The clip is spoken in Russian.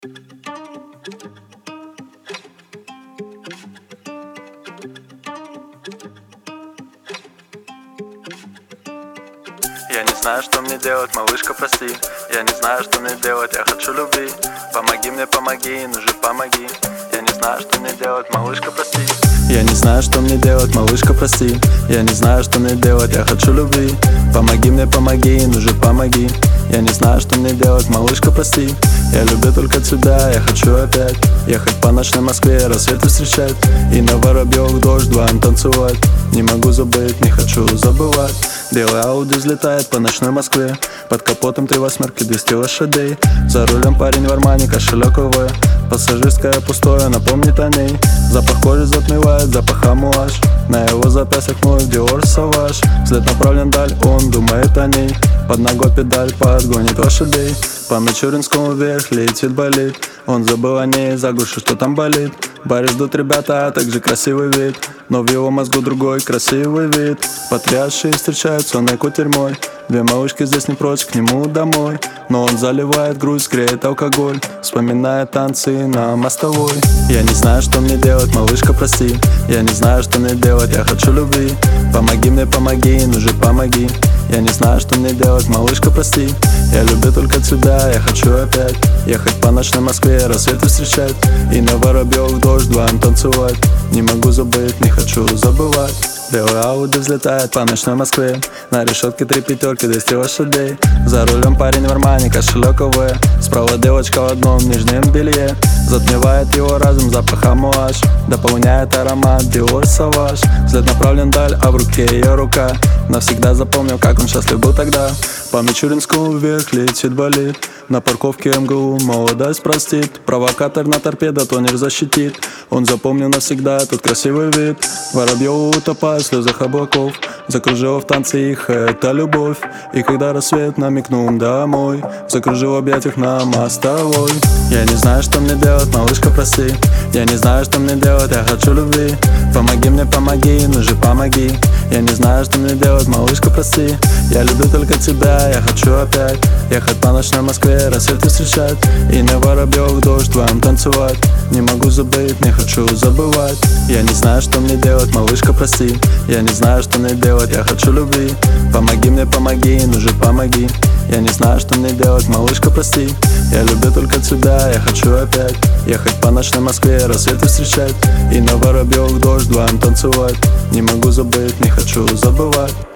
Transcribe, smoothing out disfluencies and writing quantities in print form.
Я не знаю, что мне делать, малышка, прости. Я не знаю, что мне делать, я хочу любви. Помоги мне, помоги, ну же помоги. Я не знаю, что мне делать, малышка, прости. Я не знаю, что мне делать, малышка, прости. Я не знаю, что мне делать, я хочу любви. Помоги мне, помоги, ну же помоги. Я не знаю, что мне делать, малышка, прости. Я люблю только тебя, я хочу опять ехать по ночной Москве, рассветы встречать. И на Воробьевых дождь, вдвоем танцевать. Не могу забыть, не хочу забывать. Белый Ауди взлетает по ночной Москве. Под капотом 3 восьмерки, 200 лошадей. За рулем парень в армане, кошелек ОВ. Пассажирское пустое, напомнит о ней. Запах кожи затмевает, запах амуаж. На его запястьях мой Dior Sauvage. Взгляд направлен вдаль, он думает о ней. Под ногой педаль, подгонит лошадей. По Мичуринскому вверх летит болит. Он забыл о ней, заглуши, что там болит. В баре ждут ребята, а также красивый вид. Но в его мозгу другой красивый вид. Потрясшие встречают сонной кутерьмой. 2 малышки здесь не прочь к нему домой. Но он заливает грусть, греет алкоголь. Вспоминает танцы на мостовой. Я не знаю, что мне делать, малышка, прости. Я не знаю, что мне делать, я хочу любви. Помоги мне, помоги, ну же помоги. Я не знаю, что мне делать, малышка, прости. Я люблю только тебя, я хочу опять ехать по ночной Москве, рассветы встречать. И на Воробьевых дождь, вдвоем танцевать. Не могу забыть, не хочу забывать. Белый Ауди взлетает по ночной Москве. На решетке 3 пятерки, 200 лошадей. За рулем парень в армане, кошелек ОВ. Справа девочка в одном нижнем белье. Затмевает его разум запах амуаж. Дополняет аромат Dior Sauvage. Взгляд направлен вдаль, а в руке ее рука. Навсегда запомнил, как он счастлив был тогда. По Мичуринскому вверх летит болит. На парковке МГУ молодость простит. Провокатор на торпедо тонер защитит. Он запомнил навсегда тот красивый вид. Воробьёвы утопают в слезах облаков. Закружила в танце их эта любовь. И когда рассвет намекнул домой, закружил в объятиях на мостовой. Я не знаю, что мне делать, малышка, прости. Я не знаю, что мне делать, я хочу любви. Помоги мне, помоги, ну же помоги. Я не знаю, что мне делать, малышка, прости. Я люблю только тебя, я хочу опять ехать по ночной Москве, рассветы встречать. И на Воробьевых дождь, вдвоем танцевать. Не могу забыть, не хочу забывать. Я не знаю, что мне делать, малышка, прости. Я не знаю, что мне делать, я хочу любви. Помоги мне, помоги, ну же помоги. Я не знаю, что мне делать, малышка, прости. Я люблю только тебя, я хочу опять ехать по ночной Москве, рассветы встречать. И на Воробьевых дождь, вдвоем танцевать. Не могу забыть, не хочу забывать.